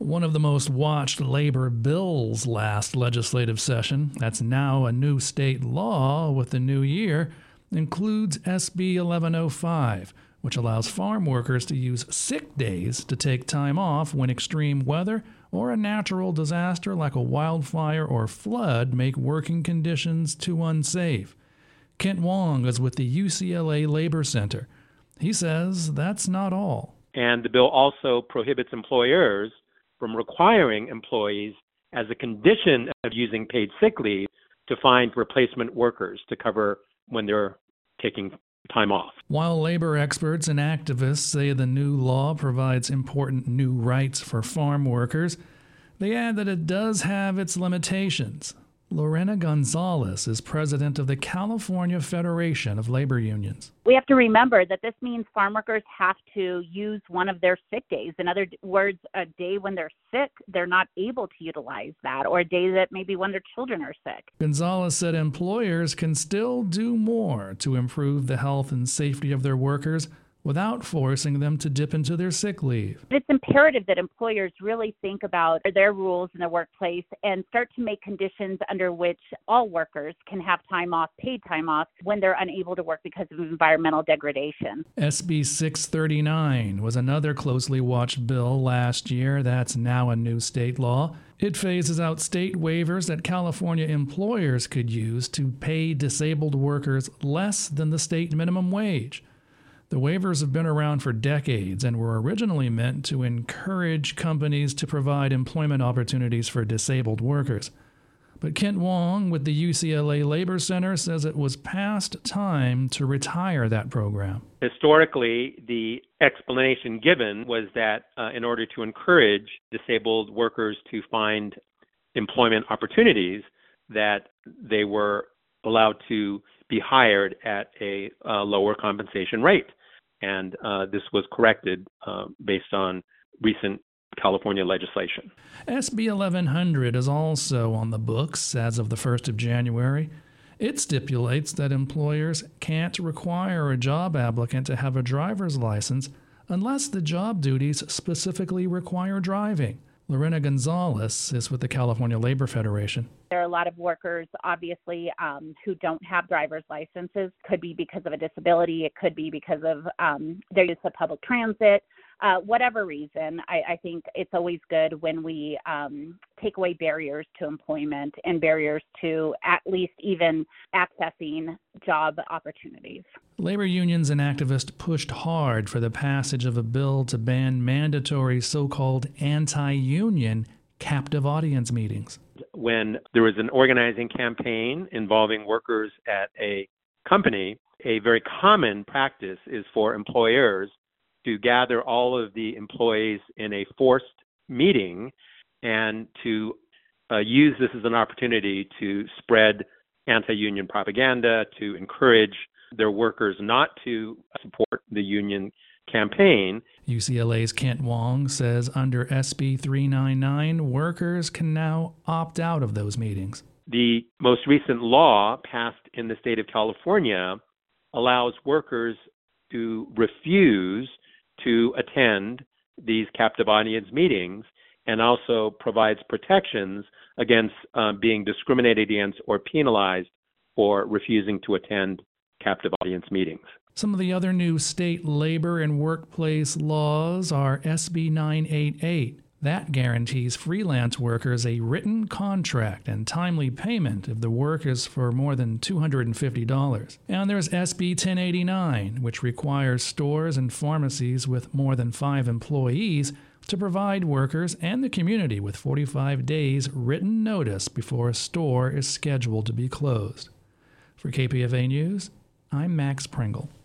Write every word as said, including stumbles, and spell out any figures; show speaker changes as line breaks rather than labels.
One of the most watched labor bills last legislative session, that's now a new state law with the new year, includes S B eleven oh five, which allows farm workers to use sick days to take time off when extreme weather or a natural disaster like a wildfire or flood make working conditions too unsafe. Kent Wong is with the U C L A Labor Center. He says that's not all.
And the bill also prohibits employers from requiring employees, as a condition of using paid sick leave, to find replacement workers to cover when they're taking time off.
While labor experts and activists say the new law provides important new rights for farm workers, they add that it does have its limitations. Lorena Gonzalez is president of the California Federation of Labor Unions.
We have to remember that this means farm workers have to use one of their sick days. In other words, a day when they're sick, they're not able to utilize that, or a day that maybe when their children are sick.
Gonzalez said employers can still do more to improve the health and safety of their workers without forcing them to dip into their sick leave.
It's imperative that employers really think about their rules in the workplace and start to make conditions under which all workers can have time off, paid time off, when they're unable to work because of environmental degradation.
S B six thirty-nine was another closely watched bill last year that's now a new state law. It phases out state waivers that California employers could use to pay disabled workers less than the state minimum wage. The waivers have been around for decades and were originally meant to encourage companies to provide employment opportunities for disabled workers. But Kent Wong with the U C L A Labor Center says it was past time to retire that program.
Historically, the explanation given was that uh, in order to encourage disabled workers to find employment opportunities, that they were allowed to be hired at a uh, lower compensation rate. And uh, this was corrected uh, based on recent California legislation.
S B eleven hundred is also on the books as of the first of January. It stipulates that employers can't require a job applicant to have a driver's license unless the job duties specifically require driving. Lorena Gonzalez is with the California Labor Federation.
There are a lot of workers, obviously, um, who don't have driver's licenses. Could be because of a disability. It could be because of um, their use of public transit. Uh, whatever reason, I, I think it's always good when we um, take away barriers to employment and barriers to at least even accessing job opportunities.
Labor unions and activists pushed hard for the passage of a bill to ban mandatory so-called anti-union captive audience meetings.
When there was an organizing campaign involving workers at a company, a very common practice is for employers to gather all of the employees in a forced meeting and to uh, use this as an opportunity to spread anti-union propaganda, to encourage their workers not to support the union campaign.
U C L A's Kent Wong says under S B three ninety-nine, workers can now opt out of those meetings.
The most recent law passed in the state of California allows workers to refuse to attend these captive audience meetings and also provides protections against uh, being discriminated against or penalized for refusing to attend captive audience meetings.
Some of the other new state labor and workplace laws are S B nine eighty-eight. That guarantees freelance workers a written contract and timely payment if the work is for more than two hundred fifty dollars. And there's S B ten eighty-nine, which requires stores and pharmacies with more than five employees to provide workers and the community with forty-five days written notice before a store is scheduled to be closed. For K P F A News, I'm Max Pringle.